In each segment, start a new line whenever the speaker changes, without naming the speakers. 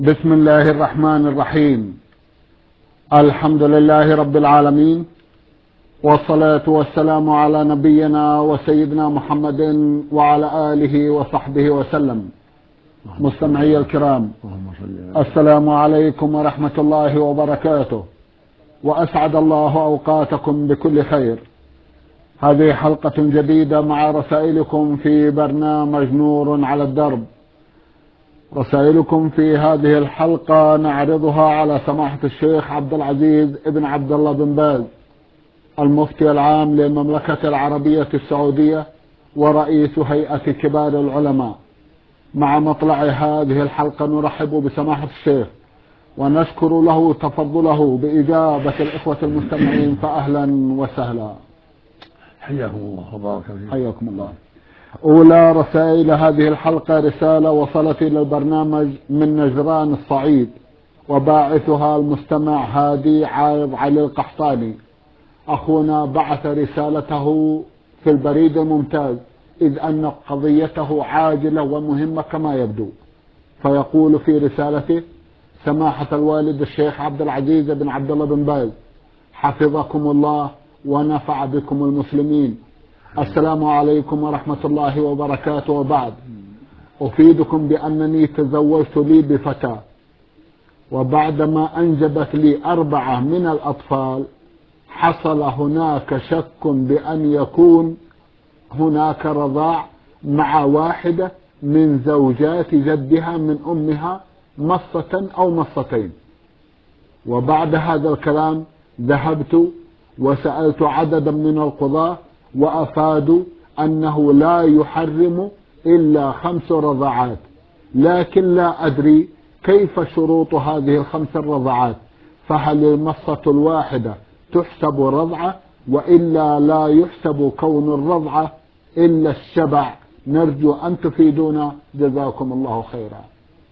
بسم الله الرحمن الرحيم. الحمد لله رب العالمين، والصلاة والسلام على نبينا وسيدنا محمد وعلى آله وصحبه وسلم. مستمعي الكرام، السلام عليكم ورحمة الله وبركاته، وأسعد الله أوقاتكم بكل خير. هذه حلقة جديدة مع رسائلكم في برنامج نور على الدرب. رسائلكم في هذه الحلقة نعرضها على سماحة الشيخ عبد العزيز ابن عبد الله بن باز، المفتي العام للمملكة العربية السعودية ورئيس هيئة كبار العلماء. مع مطلع هذه الحلقة نرحب بسماحة الشيخ ونشكر له تفضله بإجابة الإخوة المستمعين، فأهلا وسهلا.
حياكم الله وبارك فيكم.
حياكم الله. أولى رسائل هذه الحلقة رسالة وصلت إلى البرنامج من نجران الصعيد، وباعثها المستمع هادي عايض علي القحطاني. أخونا بعث رسالته في البريد الممتاز، إذ أن قضيته عاجلة ومهمة كما يبدو. فيقول في رسالته: سماحة الوالد الشيخ عبد العزيز بن عبد الله بن باز، حفظكم الله ونفع بكم المسلمين. السلام عليكم ورحمة الله وبركاته. وبعد، أفيدكم بأنني تزوجت لي بفتاة، وبعدما أنجبت لي 4 من الأطفال حصل هناك شك بأن يكون هناك رضاع مع واحدة من زوجات جدها من أمها، مصة أو مصتين. وبعد هذا الكلام ذهبت وسألت عددا من القضاة، وأفادوا أنه لا يحرم إلا 5 رضعات، لكن لا أدري كيف شروط هذه ال5 الرضعات، فهل المصة الواحدة تحسب رضعة وإلا لا يحسب كون الرضعة إلا الشبع؟ نرجو أن تفيدونا، جزاكم الله خيرا.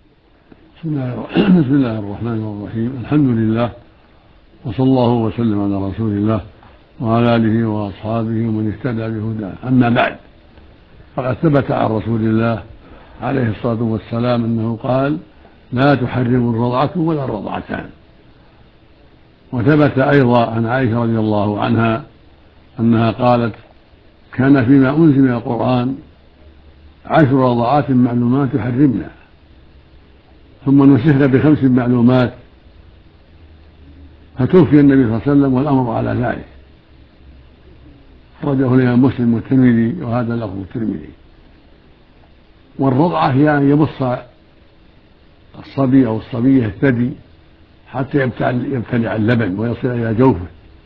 بسم الله الرحمن الرحيم. الحمد لله، وصلى الله وسلم على رسول الله وعلى آله وأصحابه ومن اهتدى بهداه. أما بعد، فقد ثبت عن رسول الله عليه الصلاة والسلام أنه قال: لا تحرم الرضعة ولا الرضعتان. وثبت أيضا عن عائشة رضي الله عنها أنها قالت: كان فيما أنزل من القرآن 10 رضعات معلومات يحرمنا، ثم نسخنا ب5 معلومات، فتوفي النبي صلى الله عليه وسلم والأمر على ذلك. أخرجه الإمام مسلم والترمذي، وهذا لفظ الترمذي. والرضعة هي أن يبص الصبي أو الصبية الثدي حتى يبتلع اللبن ويصل إلى جوفه،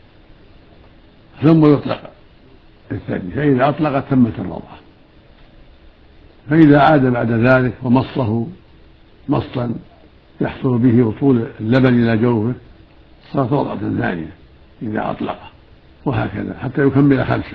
ثم يطلق الثدي، فإذا أطلقت تمت الرضعة. فإذا عاد بعد ذلك ومصه مصا يحصل به وصول اللبن إلى جوفه صارت رضعة ثانية إذا أطلقه، وهكذا حتى يكمل 5.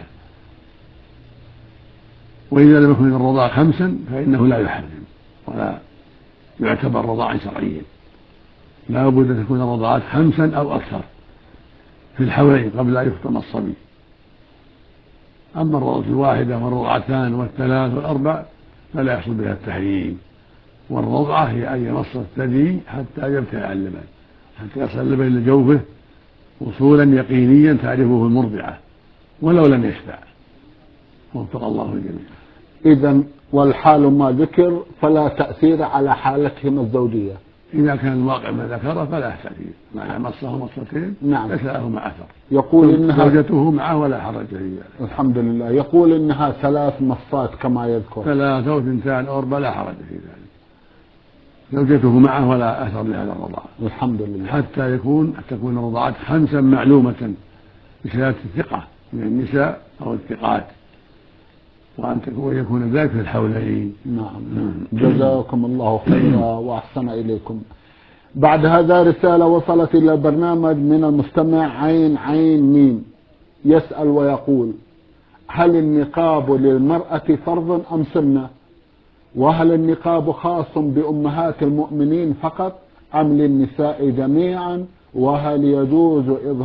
وإذا لم يكن الرضاع 5 فإنه لا يحرم ولا يعتبر رضاعا شرعيا، لا بد أن تكون الرضاعات 5 أو أكثر في الحولين قبل أن يفطم الصبي. أما الرضعة الواحدة والرضعتان والثلاث والأربع فلا يحصل بها التحريم. والرضعة هي أن يمص الثدي حتى يبتلع اللبن، حتى يصل اللبن إلى جوفه وصولا يقينيا تعرفه المرضعة ولو لم يشبع. وفق الله الجميع.
إذن والحال ما ذكر فلا تأثير على حالتهم الزوجية.
إذا كان الواقع ما ذكره فلا تأثير، مع مصه مصتين ليس له مع أثر.
يقول إنها
زوجته معه ولا حرج في ذلك.
الحمد لله. يقول إنها 3 مصات كما يذكر،
3 أو 2 أو 4 لا حرج في ذلك. زوجته معه ولا أثر لهذا الرضاعة،
الحمد لله،
حتى تكون الرضاعات 5 معلومة بشهادة الثقة من النساء أو الثقات، وأن يكون ذلك في الحولين.
نعم. جزاكم الله خيرا وأحسن إليكم. بعد هذا رسالة وصلت إلى البرنامج من المستمع عين ميم، يسأل ويقول: هل النقاب للمرأة فرض أم سنة؟ وهل النقاب خاص بأمهات المؤمنين فقط أم للنساء جميعا؟ وهل يجوز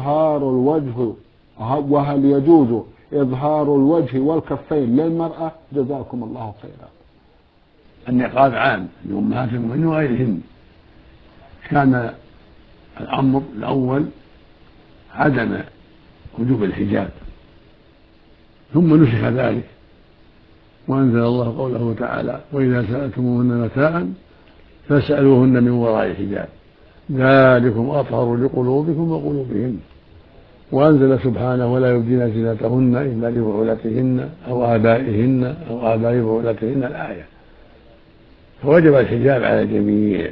إظهار الوجه والكفين للمرأة؟ جزاكم الله خيرا.
النقاب عام لأمهات المؤمنين وغيرهن، كان الأمر الأول عدم وجوب الحجاب، ثم نسخ ذلك وأنزل الله قوله تعالى: وإذا سألتموهن متاعا فاسألوهن من وراء حجاب ذلكم أطهر لقلوبكم وقلوبهن. وأنزل سبحانه: ولا يبدين زينتهن إلا لبعولتهن أو آبائهن أو آباء بعولتهن الآية. فوجب الحجاب على الجميع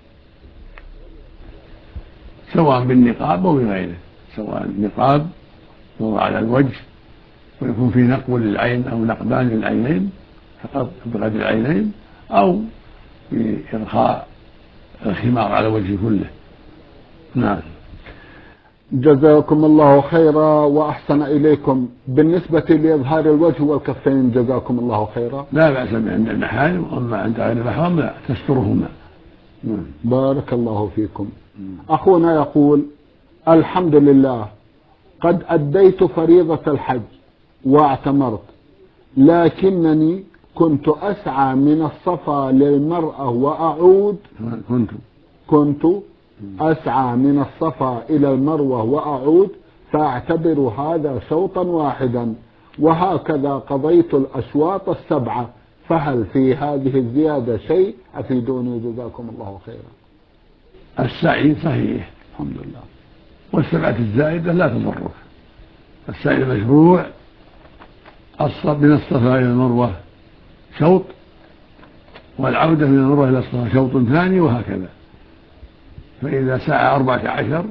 سواء بالنقاب أو بغيره، سواء النقاب يوضع على الوجه ويكون في نقب للعين أو نقبان للعينين فقط بغير العينين، أو بإرخاء الخمار على الوجه كله. نعم.
جزاكم الله خيرا وأحسن إليكم. بالنسبة لإظهار الوجه والكفين جزاكم الله خيرا،
لا بأس به عند المحارم، وأما عند غير المحرم لا، تسترهما.
بارك الله فيكم. أخونا يقول: الحمد لله قد أديت فريضة الحج واعتمرت، لكنني كنت أسعى من الصفا للمرأة وأعود كنت أسعى من الصفا إلى المروة وأعود، فأعتبر هذا شوطا واحدا، وهكذا قضيت الأشواط السبعة، فهل في هذه الزيادة شيء؟ أفيدوني جزاكم الله خيرا.
السعي صحيح الحمد لله، والسبعة الزائدة لا تضرك. السعي المشروع من الصفا إلى المروة شوط، والعودة من المروة إلى الصفا شوط ثاني، وهكذا. فإذا سعى 14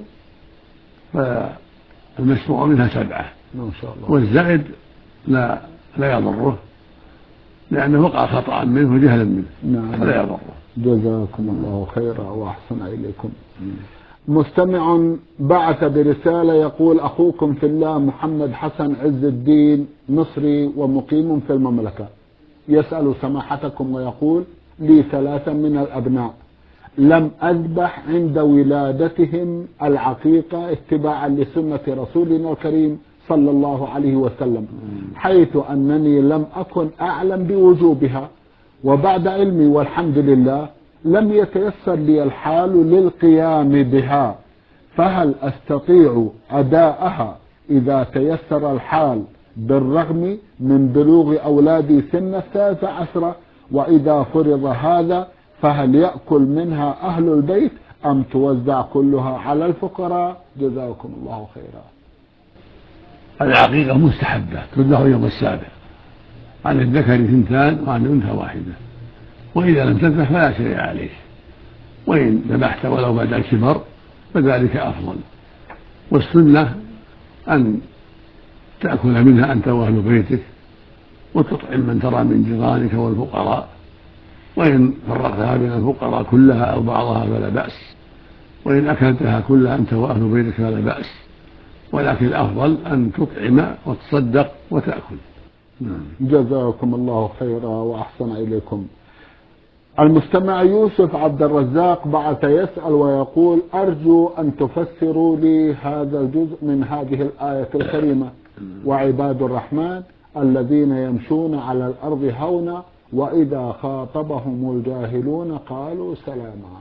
فالمشروع منها 7
ما شاء الله،
والزائد لا يضره، لأنه وقع خطأ منه وجهلا منه.
نعم.
فلا يضره.
جزاكم الله خيرا وأحسن إليكم. مستمع بعث برسالة يقول: أخوكم في الله محمد حسن عز الدين مصري ومقيم في المملكة، يسأل سماحتكم ويقول: لي 3 من الأبناء لم أذبح عند ولادتهم العقيقة اتباعا لسنة رسولنا الكريم صلى الله عليه وسلم، حيث أنني لم أكن أعلم بوجوبها، وبعد علمي والحمد لله لم يتيسر لي الحال للقيام بها، فهل أستطيع أداءها إذا تيسر الحال بالرغم من بلوغ أولادي سن 13؟ وإذا فرض هذا فهل يأكل منها أهل البيت أم توزع كلها على الفقراء؟ جزاكم الله خيرا.
العقيقة مستحبة تذبح يوم السابع، عن الذكر 2 وعن الأنثى 1، وإذا لم تذبح فلا شيء عليه، وإن ذبحت ولو بعد الكبر فذلك أفضل. والسنة أن تأكل منها أنت وأهل بيتك، وتطعم من ترى من جيرانك والفقراء، وإن فرقتها بين الفقراء كلها أو بعضها فلا بأس، وإن أكلتها كلها أنت وأهل بيتك فلا بأس، ولكن الأفضل أن تطعم وتصدق وتأكل.
جزاكم الله خيرا وأحسن إليكم. المستمع يوسف عبد الرزاق بعث يسأل ويقول: أرجو أن تفسروا لي هذا الجزء من هذه الآية الكريمة: وعباد الرحمن الذين يمشون على الأرض هونا وإذا خاطبهم الجاهلون قالوا سلاما.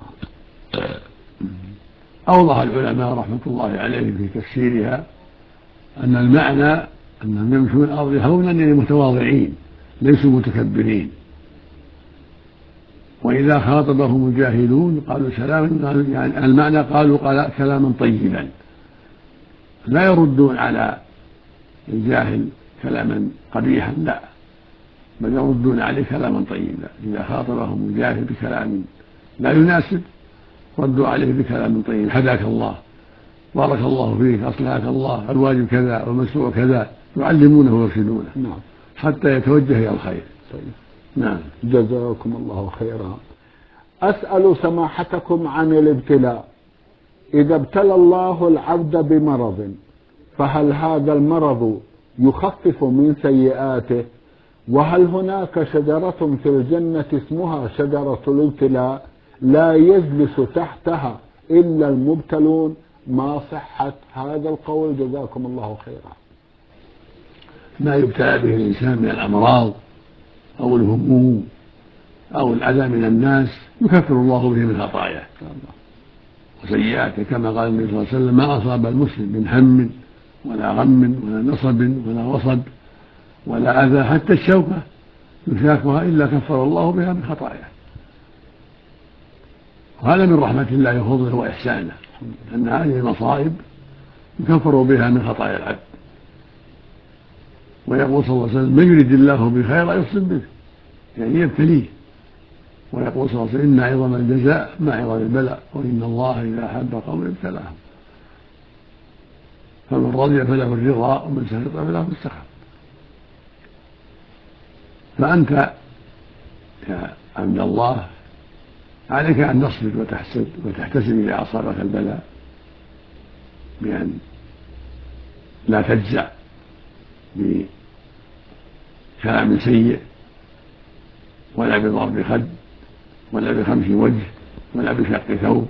أوضح العلماء رحمة الله عليهم في تفسيرها أن المعنى أنهم يمشون الأرض هونا يعني متواضعين ليسوا متكبرين، وإذا خاطبهم الجاهلون قالوا سلاما، يعني المعنى قالوا كلاما طيبا، لا يردون على الجاهل كلاما قبيحا، لا، بل يردون عليه كلاما طيبا. إذا خاطبهم الجاهل بكلام لا يناسب ردوا عليه بكلام طيب: هداك الله، بارك الله فيك، أصلحك الله، الواجب كذا والمشروع كذا، يعلمونه ويرشدونه حتى يتوجه إلى الخير. نعم.
جزاكم الله خيرا. أسأل سماحتكم عن الابتلاء: إذا ابتلى الله العبد بمرض فهل هذا المرض يخفف من سيئاته؟ وهل هناك شجرة في الجنة اسمها شجرة الابتلاء لا يجلس تحتها إلا المبتلون؟ ما صحة هذا القول؟ جزاكم الله خيرا.
ما يبتلى به الإنسان من الأمراض أو الهموم أو الأذى من الناس يكفر الله به من خطاياه، سيئاته، كما قال النبي صلى الله عليه وسلم: ما أصاب المسلم من هم ولا غم ولا نصب ولا وصب ولا أذى حتى الشوكة يشاكها إلا كفر الله بها من خطاياه. وهذا من رحمة الله وفضله وإحسانه، أن هذه المصائب يكفر بها من خطايا العبد. ويقول صلى الله عليه وسلم: من يريد الله به خيرا يصب به، يعني يبتليه. ويقول صلى الله عليه وسلم: إن عظم الجزاء مع عظم البلاء، وإن الله إذا أحب قوم ابتلاهم. فمن رضي فله الرضا، ومن سخط فله السخط. فأنت يا عبد الله عليك أن تصبر وتحتسب إذا أصابك البلاء، بأن لا تجزع بكلام سيء ولا بضرب خد ولا بخمس وجه ولا بشق ثوب،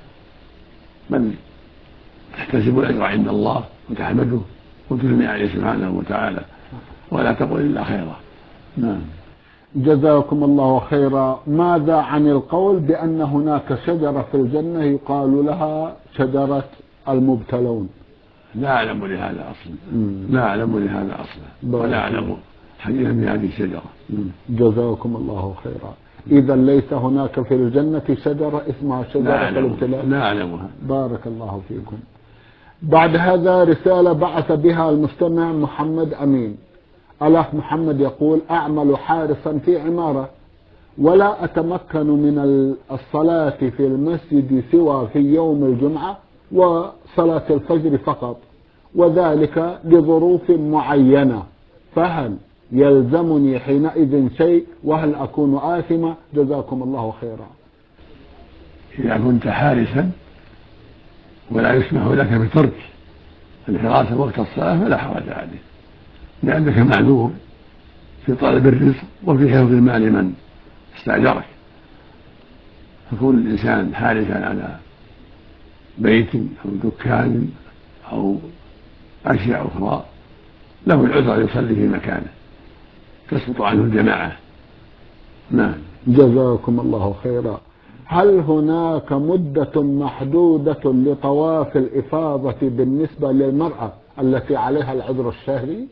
بل تحتسب الأجر عند الله وتحمده وتثني عليه سبحانه وتعالى، ولا تقل إلا خيرا. نعم.
جزاكم الله خيرا. ماذا عن القول بأن هناك شجرة في الجنة يقال لها شجرة المبتلون؟
لا أعلم لهذا أصلا، لا أعلم لهذا أصلا، ولا أعلم حديثا بهذه الشجرة.
جزاكم الله خيرا. إذا ليس هناك في الجنة شجرة اسمها شجرة الابتلاء؟
لا أعلمها.
بارك الله فيكم. بعد هذا رسالة بعث بها المستمع محمد أمين. الأخ محمد يقول: أعمل حارسا في عمارة، ولا أتمكن من الصلاة في المسجد سوى في يوم الجمعة وصلاة الفجر فقط، وذلك لظروف معينة، فهل يلزمني حينئذ شيء؟ وهل أكون آثمة؟ جزاكم الله خيرا.
إذا كنت حارسا ولا يسمح لك بترك الحراسة وقت الصلاة فلا حرج عليك، لأنك معذور في طلب الرزق وفي حفظ المال من استأجرك. فكون الإنسان حارسا على بيت أو دكان أو أشياء أخرى له العذر أن يصلي في مكانه، تسقط عنه الجماعة. نعم.
جزاكم الله خيرا. هل هناك مدة محدودة لطواف الإفاضة بالنسبة للمرأة التي عليها العذر الشهري؟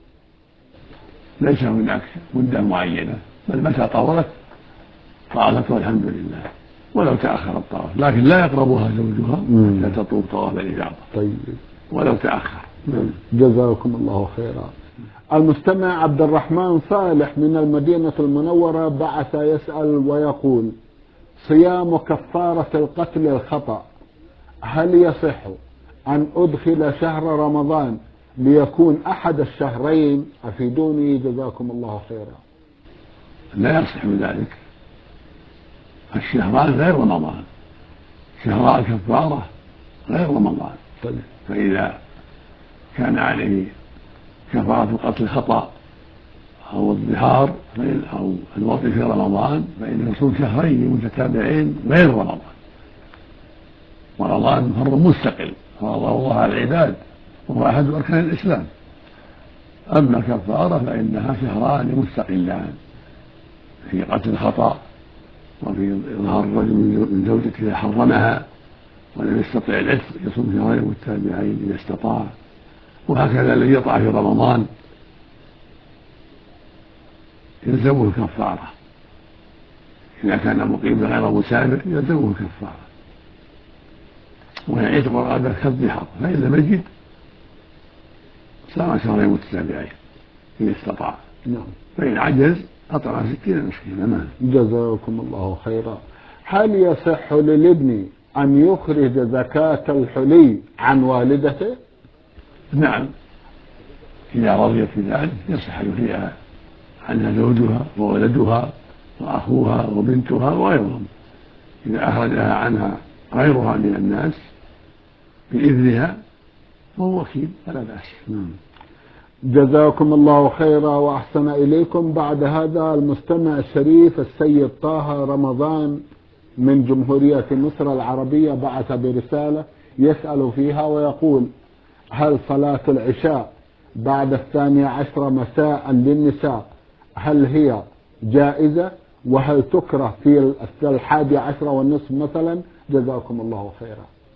ليس هناك مدة معينة، بل متى طولت طالت والحمد لله، ولو تأخر الطواف، لكن لا يقربها زوجها حتى تطوف طواف الإفاضة.
طيب.
ولو تأخر.
جزاكم الله خيرا. المستمع عبد الرحمن صالح من المدينة المنورة بعث يسأل ويقول: صيام كفارة القتل الخطأ، هل يصح أن أدخل شهر رمضان ليكون أحد الشهرين؟ أفيدوني جزاكم الله خيرا.
لا يصح ذلك، الشهران غير رمضان، شهراء الكفارة غير رمضان.
طيب.
فإذا كان عليه كفارة قتل خطأ أو الظهار أو الوطي في رمضان فإنه يصوم شهرين متتابعين غير رمضان. ورمضان فرض مستقل فرضه الله على العباد وهو أحد أركان الإسلام. أما الكفارة فإنها شهران مستقلان، في قتل الخطأ وفي إظهار الرجل من زوجته إذا حرمها ولم يستطع العتق يصوم شهرين متتابعين إذا استطاع. وهكذا الذي يطع في رمضان يلزمه الكفارة، إذا كان مقيما غير مسافر يلزمه الكفارة، ويعتق رقبة كالظهار، فإن لم يجد صام شهرين متتابعين إن استطاع.
نعم.
فإن عجز أطعم 60 مسكينا.
جزاكم الله خيرا. هل يصح للابن أن يخرج زكاة الحلي عن والدته؟
نعم، إذا رضيت بذلك يصح أن يخرجها عنها زوجها وولدها وأخوها وبنتها وغيرهم. إذا أخرجها عنها غيرها من الناس بإذنها فهو وكيل فلا بأس.
جزاكم الله خيرا وأحسن إليكم. بعد هذا المستمع الشريف السيد طه رمضان من جمهورية مصر العربية بعث برسالة يسأل فيها ويقول: هل صلاة العشاء بعد 12 مساء للنساء هل هي جائزة؟ وهل تكره في 11:30 مثلا؟ جزاكم الله خيرا.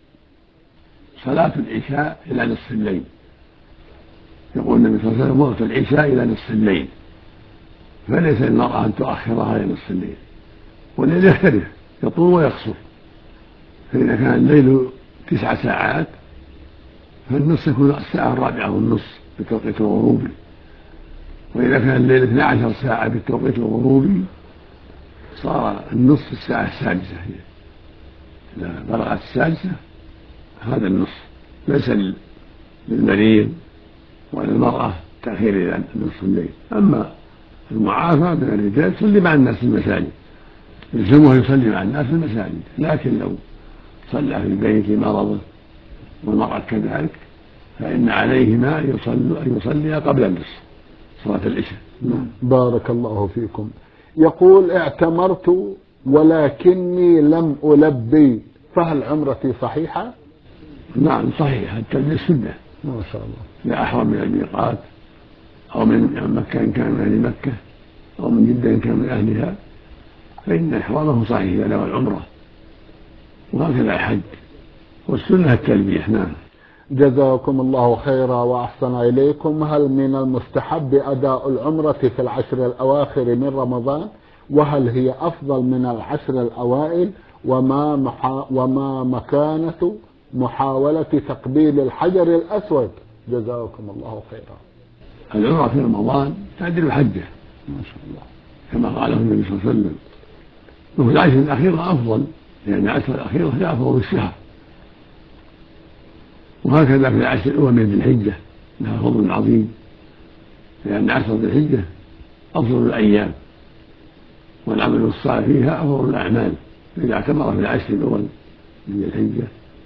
صلاة العشاء إلى نصف الليل. يقول النبي صلى الله عليه وسلم وقت العشاء إلى نصف الليل، فليس للمرأة أن تؤخرها إلى نصف الليل. والليل يختلف، يطول ويقصر، فإذا كان الليل 9 ساعات فالنصف يكون الساعة 4:30 بالتوقيت الغروبي، وإذا كان الليل 12 ساعة بالتوقيت الغروبي صار النصف الساعة 6. إذا بلغت 6 هذا النصف. ليس للمريض ولا المرأة تأخير إلى نصف الليل. أما المعافى من الرجال يصلي مع الناس في المساجد، يلزمه يصلي مع الناس في المساجد، لكن لو صلى في البيت لمرضه والمرأة كذلك فإن عليهما أن يصليا قبل النصف صلاة العشاء.
بارك الله فيكم. يقول اعتمرت ولكني لم ألبي، فهل عمرتي صحيحة؟
نعم صحيحة، التلبية سنة
ما شاء الله.
لا أحرم من الميقات أو من مكة إن كان من أهل مكة أو من جدة إن كان من أهلها فإن إحرامه صحيح إذا نوى العمرة، وهكذا الحج، والسنة التلبية. نعم.
جزاكم الله خيرا وأحسن إليكم. هل من المستحب أداء العمرة في العشر الأواخر من رمضان؟ وهل هي أفضل من العشر الأوائل؟ وما مكانة محاولة تقبيل الحجر الأسود؟ جزاكم الله خيرا.
العمرة في رمضان تعدل حجة
ما شاء الله
كما قاله النبي صلى الله عليه وسلم، وفي العشر الأخيرة أفضل، لأن العشر الأخيرة هي أفضل الشهر، وهكذا في العشر الأول من ذي الحجة لها فضل عظيم، لأن عشر ذي الحجة أفضل الأيام والعمل الصالح فيها أفضل الأعمال، فإذا اعتمر في العشر الأول من ذي الحجة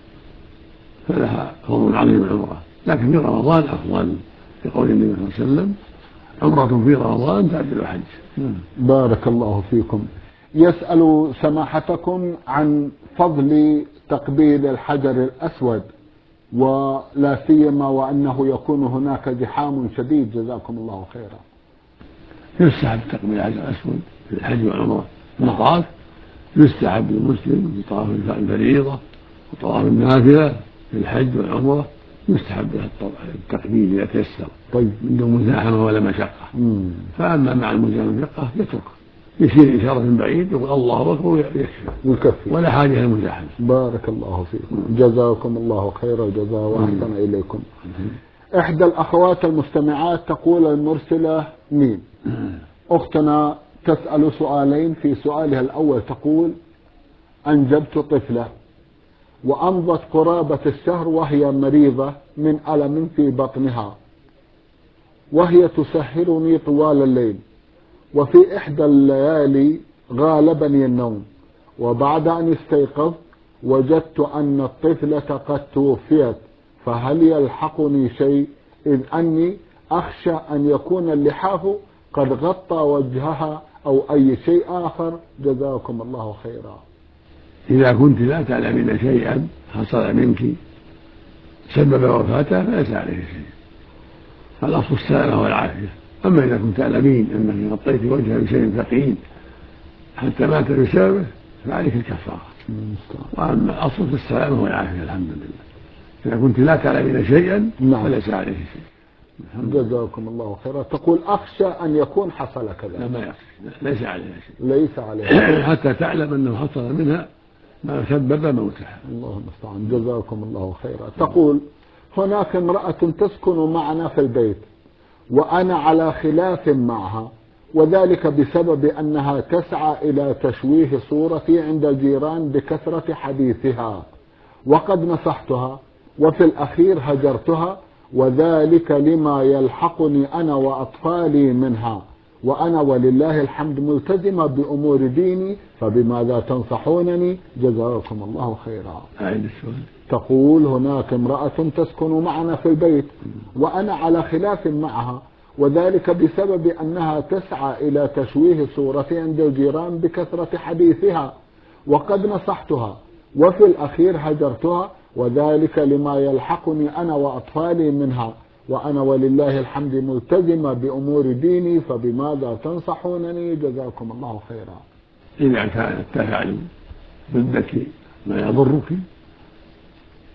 فلها فضل عظيم العمرة، لكن في رمضان أفضل، لقول النبي صلى الله عليه وسلم عمرة في رمضان تعدل حج.
بارك الله فيكم. يسأل سماحتكم عن فضل تقبيل الحجر الأسود، ولا سيما وأنه يكون هناك زحام شديد، جزاكم الله خيرا.
يستحب تقبيل الحجر الأسود في الحج والعمرة. المطاف يستحب للمسلم في طواف الفريضة وطواف النافلة في الحج والعمرة يستحب التقبيل إذا تيسر،
طيب،
من دون مزاحمة ولا مشقة. فأما مع المزاحمة والمشقة يترك، يشير إشارة من بعيد يقول الله أكبر ويكفي ولا حاجة للمزاحمة.
بارك الله فيكم. جزاكم الله خير الجزاء وأحسن إليكم. إحدى الأخوات المستمعات تقول المرسلة مين أختنا تسأل سؤالين. في سؤالها الأول تقول: أنجبت طفلة وأمضت قرابة الشهر وهي مريضة من ألم في بطنها، وهي تسهرني طوال الليل، وفي إحدى الليالي غالبني النوم، وبعد أن استيقظت وجدت أن الطفلة قد توفيت، فهل يلحقني شيء؟ إذ أني أخشى أن يكون اللحاف قد غطى وجهها أو أي شيء آخر، جزاكم الله خيرا.
إذا كنت لا تعلمين شيئا حصل منك سبب وفاتها فليس عليه شيء، الأصل السلامة والعافية. أما إذا كنت تعلمين أنك غطيت وجهها بشيء ثقيل حتى مات بسببه فعليك الكفارة، وأما الأصل في السلامة والعافية الحمد لله. إذا كنت لا تعلمين شيئا فليس عليه شيء.
جزاكم الله خيرا. تقول أخشى أن يكون حصل كذا.
لا، ما يخشى، ليس عليها شيء،
ليس عليها
حتى تعلم أنه حصل منها ما سبب موتها.
الله المستعان. جزاكم الله خيرا. تقول: هناك امرأة تسكن معنا في البيت وأنا على خلاف معها، وذلك بسبب أنها تسعى إلى تشويه صورتي عند الجيران بكثرة حديثها، وقد نصحتها وفي الأخير هجرتها، وذلك لما يلحقني أنا وأطفالي منها، وأنا ولله الحمد ملتزمة بأمور ديني، فبماذا تنصحونني؟ جزاكم الله خيرا. تقول: هناك امرأة تسكن معنا في البيت وأنا على خلاف معها، وذلك بسبب أنها تسعى إلى تشويه صورتي عند الجيران بكثرة حديثها، وقد نصحتها وفي الأخير هجرتها، وذلك لما يلحقني أنا وأطفالي منها، وأنا ولله الحمد ملتزمة بأمور ديني، فبماذا تنصحونني؟ جزاكم الله خيرا.
إذا كانت تفعل ضدك ما يضرك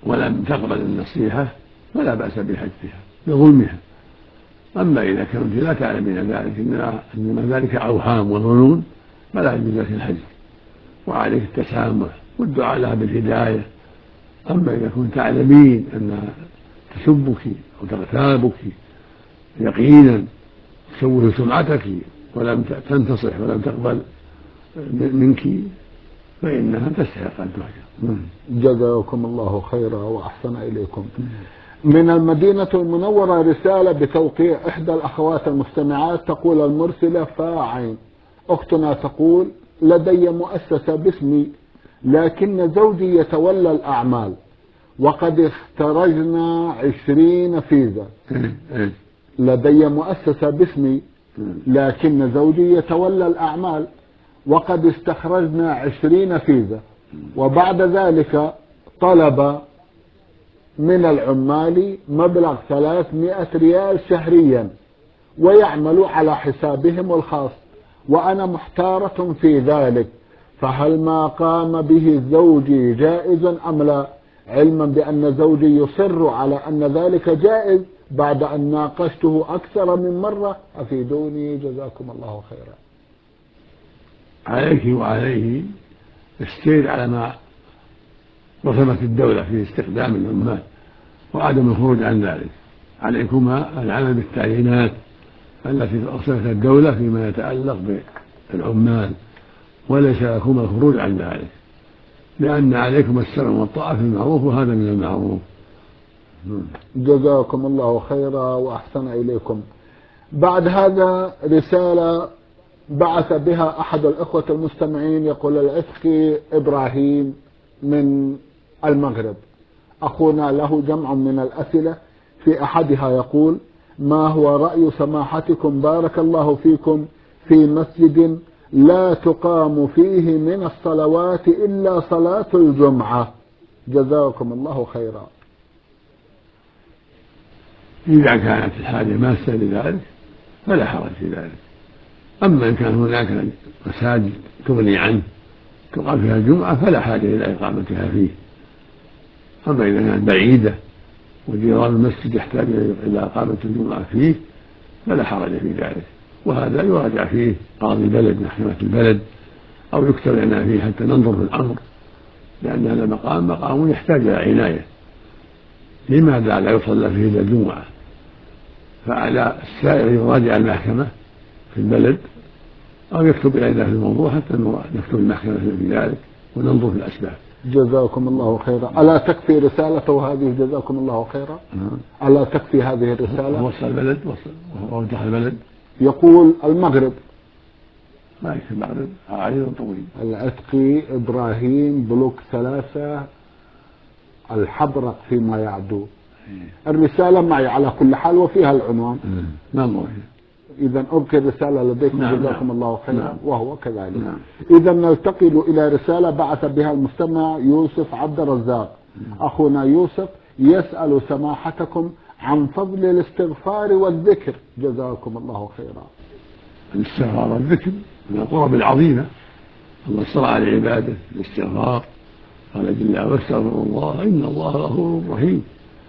ولم تقبل النصيحة فلا بأس بحجها بظلمها. أما إذا كنت لا تعلمين ذلك إنما ذلك أوهام وظنون فلا يجوز لك الحج، وعليك التسامح والدعاء لها بالهداية. أما إذا كنت تعلمين أنها تسبك أو تغتابك يقينا تشوه سمعتك ولم تنتصح ولم تقبل منك فإنها تستحق أن تهجر.
جزاكم الله خيرا وأحسن إليكم. من المدينة المنورة رسالة بتوقيع إحدى الأخوات المستمعات، تقول المرسلة فاعين: أختنا تقول: لدي مؤسسة باسمي لكن زوجي يتولى الأعمال وقد اخترجنا 20 فيزا. لدي مؤسسة باسمي لكن زوجي يتولى الأعمال وقد استخرجنا 20 فيزا، وبعد ذلك طلب من العمال مبلغ 300 ريال شهريا ويعمل على حسابهم الخاص، وأنا محتارة في ذلك، فهل ما قام به زوجي جائز أم لا؟ علما بأن زوجي يصر على أن ذلك جائز بعد أن ناقشته أكثر من مرة، أفيدوني جزاكم الله خيرا.
عليك وعليه السير على ما رسمت الدولة في استخدام العمال وعدم الخروج عن ذلك. عليكما العمل بالتعيينات التي أرسلتها الدولة فيما يتعلق بالعمال، وليس لكما الخروج عن ذلك، لأن عليكم السمع والطاعة في المعروف وهذا من المعروف.
جزاكم الله خيرا وأحسن إليكم. بعد هذا رسالة بعث بها أحد الأخوة المستمعين، يقول: العتقي إبراهيم من المغرب. أخونا له جمع من الأسئلة، في أحدها يقول: ما هو رأي سماحتكم بارك الله فيكم في مسجد لا تقام فيه من الصلوات إلا صلاة الجمعة؟ جزاكم الله خيرا.
إذا كانت الحاجة ماسة لذلك فلا حرج في ذلك. أما إن كان هناك مساجد تغني عنه تقام فيها الجمعة فلا حاجة إلى إقامتها فيه. أما إذا كانت بعيدة وجيران المسجد يحتاج إلى إقامة الجمعة فيه فلا حرج في ذلك، وهذا يراجع فيه قاضي البلد محكمة البلد أو يكتب لنا فيه حتى ننظر في الأمر، لأن هذا مقام يحتاج إلى عناية. لماذا لا يصلى فيه إلا الجمعة؟ فعلى السائر يراجع المحكمة في البلد أو يكتب إلينا في الموضوع حتى نكتب المحكمة في ذلك وننظر في الأسباب.
جزاكم الله خيرا. ألا تكفي رسالته هذه؟ جزاكم الله خيرا. ألا تكفي هذه الرسالة؟
وصل البلد ووضح البلد.
يقول المغرب.
ما يكفي المغرب عريض طويل.
العتقي إبراهيم بلوك 3 الحبرق فيما يعدو. الرسالة معي على كل حال وفيها العنوان.
نعم.
إذا أبقي الرسالة لديكم.
نعم.
جزاكم الله خيرا.
نعم.
وهو كذلك.
نعم.
إذا ننتقل إلى رسالة بعث بها المستمع يوسف عبد الرزاق. أخونا يوسف يسأل سماحتكم عن فضل الاستغفار والذكر. جزاكم الله خيرا.
الاستغفار والذكر من القرب العظيمة، الله اصطلى على عباده الاستغفار، قال جل وعلا: واستغفروا الله إن الله غفور رحيم.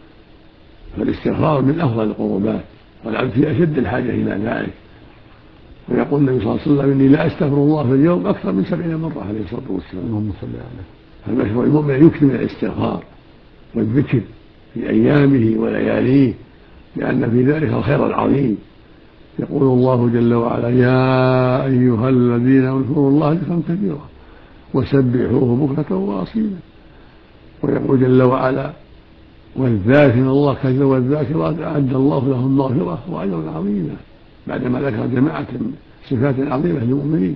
فالاستغفار من أفضل القربات والعبد في أشد الحاجة إلى ذلك. ويقول النبي صلى الله عليه وسلم: إني لا أستغفر الله في اليوم أكثر من 70 مرة عليه الصلاة والسلام.
اللهم صل عليه.
فالمشروع المؤمن يكثر من الاستغفار والذكر في أيامه ولياليه، لأن في ذلك الخير العظيم. يقول الله جل وعلا: يا أيها الذين اذكروا الله ذكرا كثيرا وسبحوه بكرة وأصيلا. ويقول جل وعلا: والذاكرين الله كثيرا والذاكرات أعد الله لهم مغفرة وأجرا عظيما، بعدما ذكر جماعة صفات عظيمة للمؤمنين.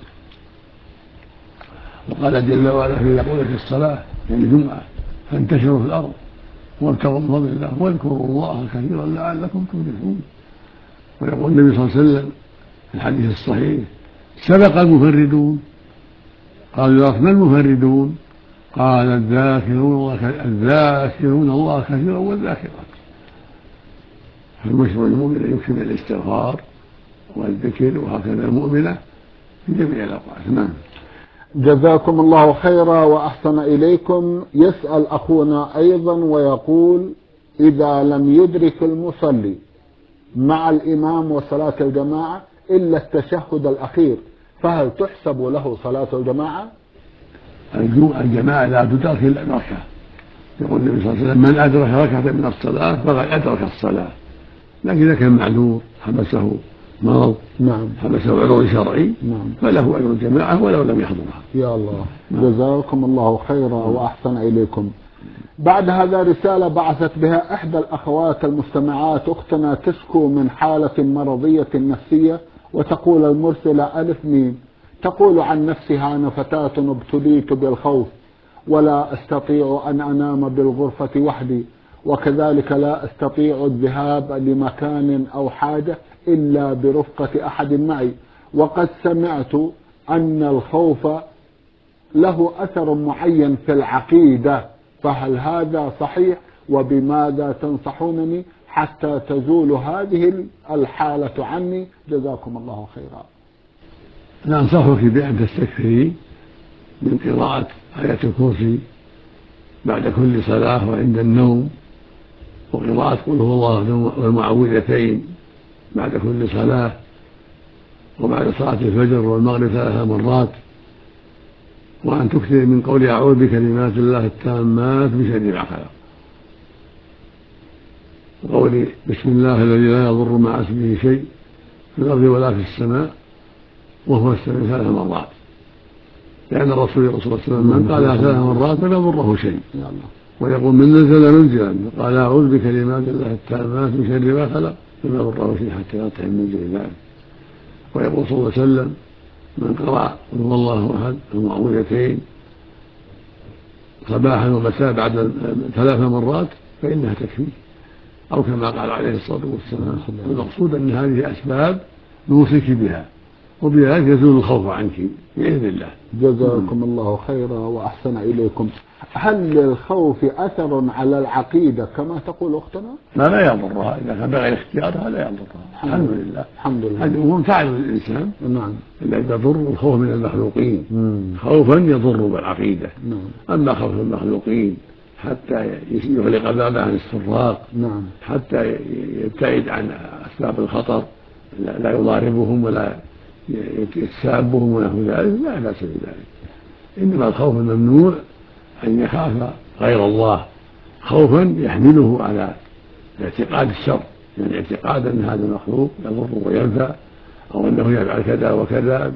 وقال جل وعلا في يقول في الصلاة يعني الجمعة: فانتشروا في الأرض وابتغوا من فضل الله واذكروا الله كثيرا لعلكم تفلحون. ويقول النبي صلى الله عليه وسلم في الحديث الصحيح: سبق المفردون. قالوا يا رب ما المفردون؟ قال الذاكرون الله كثيرا والذاكرات. فالمشروع المؤمن أن يكثر من الاستغفار والذكر، وهكذا المؤمنة في جميع الأوقات. نعم.
جزاكم الله خيرا وأحسن إليكم. يسأل أخونا أيضا ويقول: إذا لم يدرك المصلي مع الإمام وصلاة الجماعة إلا التشهد الأخير فهل تحسب له صلاة الجماعة؟
الجماعة لا تدرك إلا بركعة. يقول النبي صلى الله عليه وسلم: من أدرك ركعة من الصلاة فقد أدرك الصلاة. لكن إذا كان معذور حبسه مرض، حبسه عذر شرعي، فله أجر الجماعة ولو لم يحضرها.
يا الله. جزاكم الله خيرا وأحسن إليكم. بعد هذا رسالة بعثت بها إحدى الأخوات المستمعات، أختنا تشكو من حالة مرضية نفسية، وتقول المرسلة ألف ميم، تقول عن نفسها: أنا فتاة ابتليت بالخوف ولا أستطيع أن أنام بالغرفة وحدي، وكذلك لا أستطيع الذهاب لمكان أو حاجة إلا برفقة أحد معي، وقد سمعت أن الخوف له أثر معين في العقيدة، فهل هذا صحيح؟ وبماذا تنصحونني حتى تزول هذه الحالة عني؟ جزاكم الله خيرا.
أنا أنصحك بأن تستكثري من قراءة آية الكرسي بعد كل صلاة وعند النوم، وقراءة قل هو الله والمعوذتين بعد كل صلاة، وبعد صلاة الفجر والمغرب 3 مرات، وأن تكثر من قول أعوذ بكلمات الله التامات من شر ما خلق، وقول بسم الله الذي لا يضر مع اسمه شيء في الأرض ولا في السماء وهو السميع 3 مرات، لأن الرسول صلى الله عليه وسلم من قالها 3 مرات لم يضره شيء. ويقول من نزل منزلا قال أعوذ بكلمات الله التامات من شر ما خلق لم يضره شيء حتى يطعم من ذلك. ويقول صلى الله عليه وسلم من قرأ قل هو الله أحد المعوذتين صباحا ومساء بعد 3 مرات فإنها تكفيه، أو كما قال عليه الصلاة والسلام. المقصود أن هذه أسباب نوصيك بها، وبذلك يزول الخوف عنك بإذن الله.
جزاكم الله خيرا وأحسن إليكم. هل للخوف أثر على العقيدة كما تقول أختنا؟
لا يضرها إذا كان بغير اختيارها، لا يضرها. الحمد لله.
الحمد لله.
هذا هو فعل الإنسان.
نعم.
الذي يضر الخوف من المخلوقين. خوفا يضر بالعقيدة. أما خوف المخلوقين حتى يغلق بابه عن السراق، حتى يبتعد عن أسباب الخطر، لا يضاربهم ولا يتسابهم ونحو ذلك، لا بأس بذلك. إنما الخوف الممنوع أن يخاف غير الله خوفا يحمله على اعتقاد الشر، يعني اعتقاد أن هذا المخلوق يضر وينفع، أو أنه يفعل كذا وكذا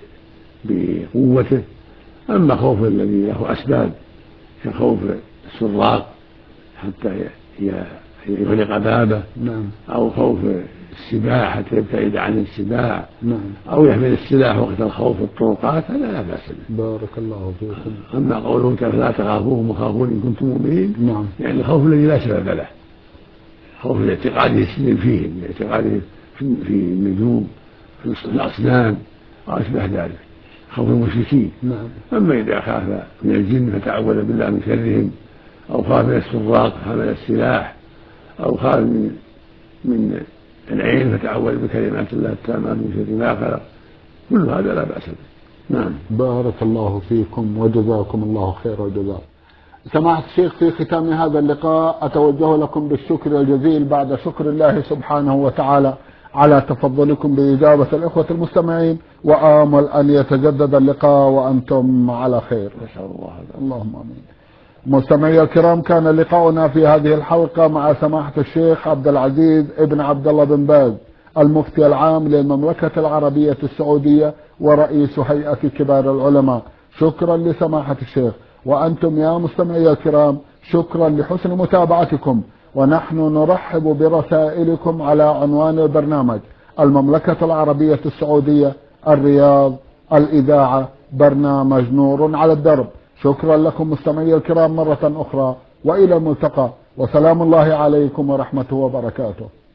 بقوته. أما خوف الذي له أسباب كخوف السراق حتى يغلق بابه، أو خوف السباع حتى يبتعد عن السباع، أو يحمل السلاح وقت الخوف في الطرقات، هذا لا بأس به.
بارك الله فيكم.
أما قوله فلا تخافوهم وخافون إن كنتم مؤمنين، يعني الخوف الذي لا سبب له، خوف اعتقاده السلم فيهم، اعتقاده في النجوم في الأصنام وأشبه ذلك، خوف المشركين. أما إذا خاف من الجن فتعوذ بالله من شرهم، أو خاف من السراق حمل السلاح، أو خاف من العين فتعوذ بكلمات الله التامات من شر ما خلق، كل هذا لا بأس به.
بارك الله فيكم وجزاكم الله خير الجزاء. سماحة الشيخ، في ختام هذا اللقاء أتوجه لكم بالشكر الجزيل بعد شكر الله سبحانه وتعالى على تفضلكم بإجابة الإخوة المستمعين، وآمل أن يتجدد اللقاء وأنتم على خير.
نسأل الله هذا.
اللهم آمين. مستمعي الكرام، كان لقاؤنا في هذه الحلقة مع سماحة الشيخ عبد العزيز ابن عبد الله بن باز، المفتي العام للمملكة العربية السعودية ورئيس هيئة كبار العلماء. شكرا لسماحة الشيخ، وأنتم يا مستمعي الكرام شكرا لحسن متابعتكم، ونحن نرحب برسائلكم على عنوان البرنامج: المملكة العربية السعودية، الرياض، الإذاعة، برنامج نور على الدرب. شكرا لكم مستمعي الكرام مرة أخرى، وإلى الملتقى، وسلام الله عليكم ورحمته وبركاته.